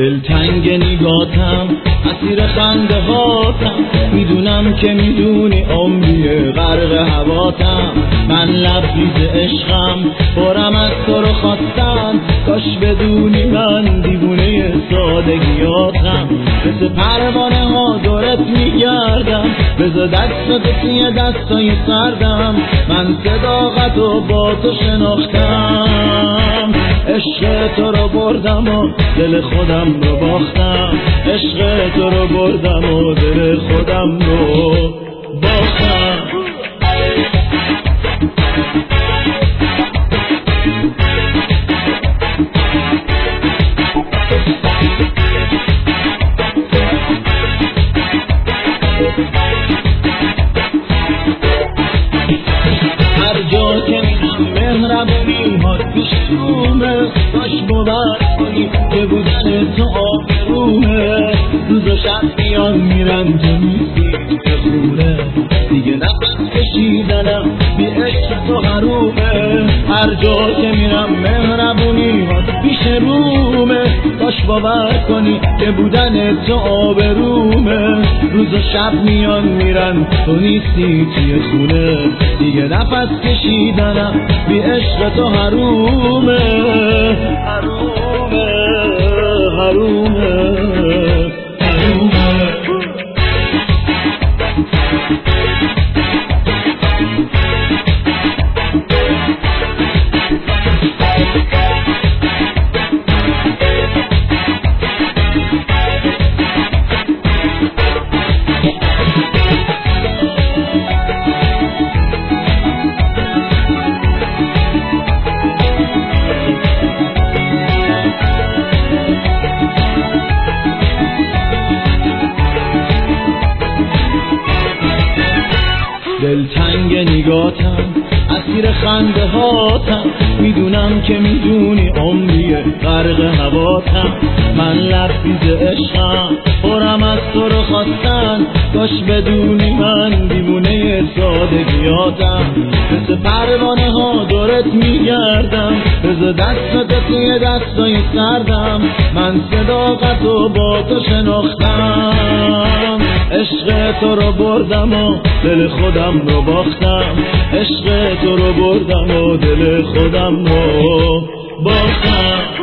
دلتنگ نگاتم، اسیر خنده هاتم، میدونم که میدونی عمری غرق هواتم. من لبریز عشقم، پرم از تو رو خواستن، کاش بدونی من دیوونه سادگیاتم. مثل پروانه ها دورت میگردم، بذار دست توی دستای سردم. من صداقت رو با تو شناختم، عشق تو رو بردم و دل خودم رو باختم. عشق تو رو بردم و دل خودم رو باختم. هر جا که میرم مهربونی هات پیش رومه، باش باور کنی که بودن تو آبرومه. روز و شب میان میرن تو نیستی که خونه، دیگه نفس کشیدنم بی عشق تو حرومه. هر جا که میرم مهربونی هات پیش رومه، باش باور کنی که بودن تو آبرومه. روز و شب میان میرن تو نیستی توی خونه، دیگه نفس کشیدنم بی عشق تو حرومه. حرومه حرومه حرومه. دلتنگ نگاتم، اسیر خنده هاتم، میدونم که میدونی عمری غرق هواتم. من لبریز عشقم، پرم از تو رو خواستن، کاش بدونی من دیوونه سادگیاتم. مثل پروانه ها دورت میگردم، بذار دست توی دستای سردم. من صداقت رو با تو شناختم، عشق تو رو بردم و دل خودم رو باختم. عشق تو رو بردم و دل خودم رو باختم.